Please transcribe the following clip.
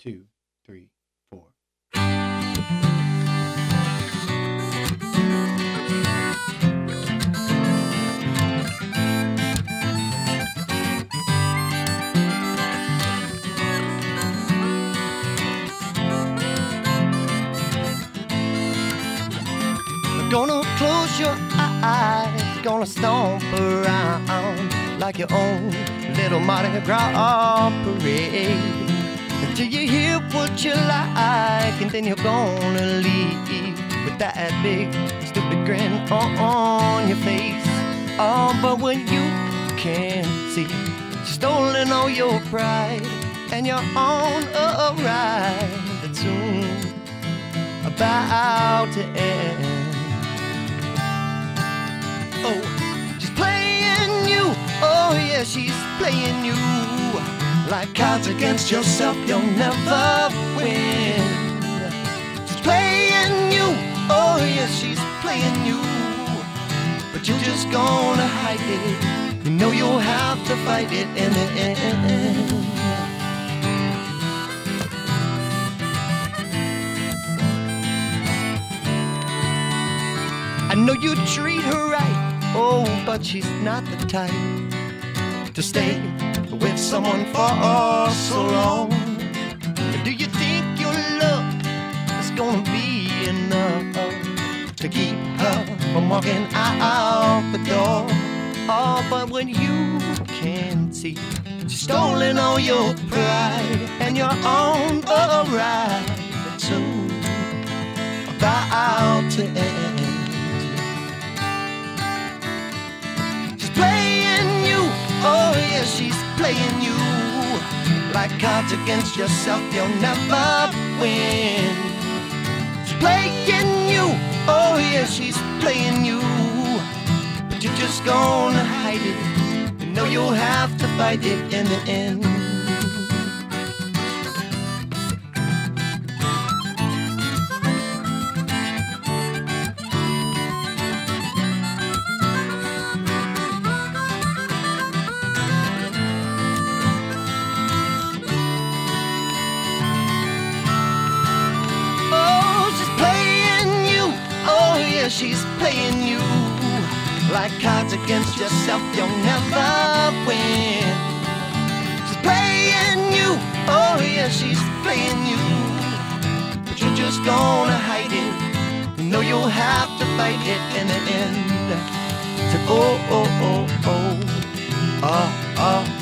2, 3, 4. Gonna close your eyes, gonna stomp around like your own little Mardi Gras parade until you hear what you like, and then you're gonna leave with that big stupid grin on your face. Oh, but when you can't see, she's stolen all your pride, and you're on a ride that's soon about to end. Oh, she's playing you. Oh yeah, she's playing you. Like cards against yourself, you'll never win. She's playing you. Oh yeah, she's playing you. But you're just gonna hide it. You know you'll have to fight it in the end. I know you treat her right. Oh, but she's not the type to stay with someone for so long. Do you think your love is gonna be enough to keep her from walking out the door? Oh, but when you can't see, she's stolen all your pride, and you're on a ride that's soon about to end. Playing you, oh yeah, she's playing you. Like cards against yourself, you'll never win. She's playing you, oh yeah, she's playing you. But you're just gonna hide it. You know you'll have to fight it in the end. She's playing you. Like cards against yourself, you'll never win. She's playing you. Oh yeah, she's playing you. But you're just gonna hide it. You know you'll have to fight it in the end. So, oh, oh, oh, oh, oh, oh.